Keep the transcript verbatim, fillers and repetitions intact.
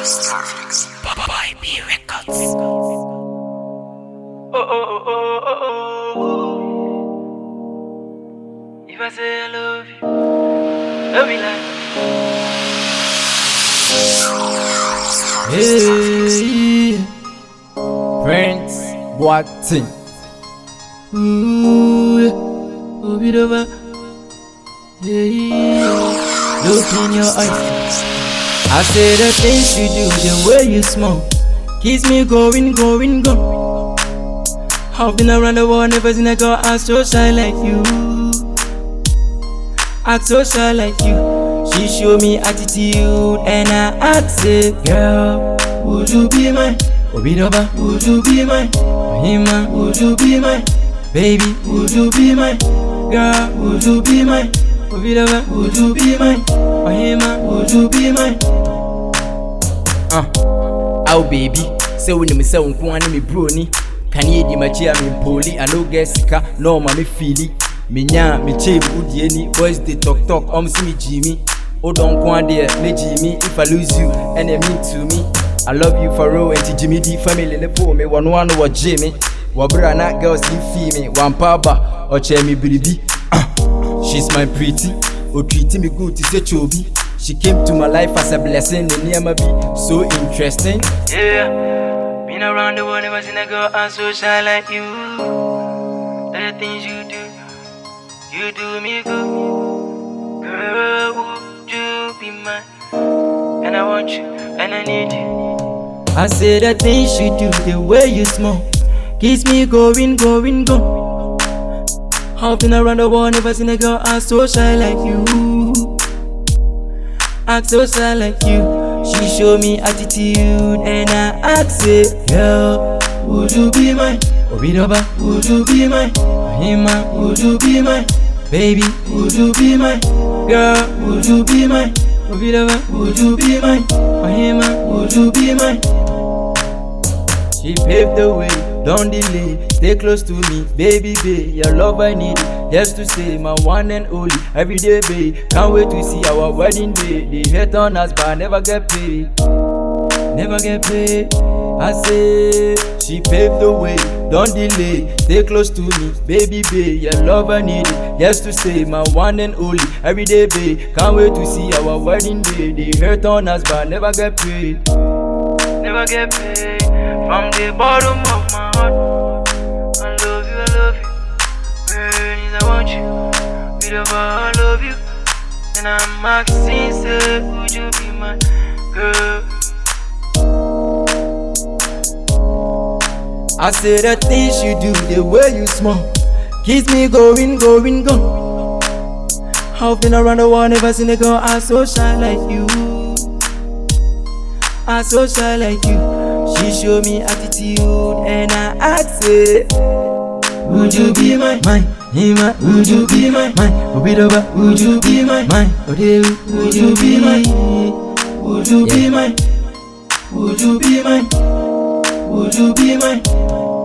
Starflix. Bye B Records. Oh, oh, oh, oh, oh, oh. If I say I love you, love me like. Hey, friends, what thing? Ooh, oh, bit over. Hey, look in your eyes. I say the things you do, the way you smoke, keeps me going, going, going. I've been around the world, never seen a girl act so shy like you. Act so shy like you. She show me attitude and I ask it, girl, would you be mine? Obidoba, would you be mine? Ohima, would you be mine? Baby, would you be mine? Girl, would you be mine? Obidoba, would you be mine? Ohima, would you be mine? Uh, oh baby, say when me say unko ani me broni. Can you di machi am poli? I no get sika, no ma me feeli. Me nya me chebe udie ni, boys dey talk talk, um see me Jimmy. Oh don't go there, me Jimmy. If I lose you, and it mean to me. I love you for real, and Jimmy D family le po me one one wa Jimmy. Wabra na girls in fee me, one papa or che me baby. She's my pretty, oh treating me good to say chobi. She came to my life as a blessing, and near my be so interesting. Yeah, been around the world, never seen a girl act so shy like you. The things you do, you do me good. Girl, would you be mine? And I want you, and I need you. I say the things you do, the way you smoke, keeps me going, going, going. I've been around the world, never seen a girl act so shy like you. Act so shy like you. She show me attitude and I ask it, girl, would you be mine? Obidoba, would you be mine? Ohima, would you be mine? Baby, would you be mine? Girl, would you be mine? Obidoba, would you be mine? Ohima, would you be mine? She paved the way, don't delay. Stay close to me, baby, babe. Your love I need, just to say my one and only. Every day, babe. Can't wait to see our wedding day. They hate on us, but I never get paid. Never get paid. I say she paved the way, don't delay. Stay close to me, baby, babe. Your love I need, just to say my one and only. Every day, babe. Can't wait to see our wedding day. They hate on us, but I never get paid. Never get paid. From the bottom of my heart, I love you, I love you. Girl, I want you. Whatever, I love you. And I'm asking, say, would you be my girl? I say the things you do, the way you smoke, keeps me going, going, going. I've been around the world, never seen a girl act so shy like you. Act so shy like you. She show me attitude and I ask it, would you be mine? Mine, Hima, would you be mine? Mine, Obidoba, would you be mine? Mine, Odewu, would you be mine? Would you be mine? Would you be mine? Would you be mine?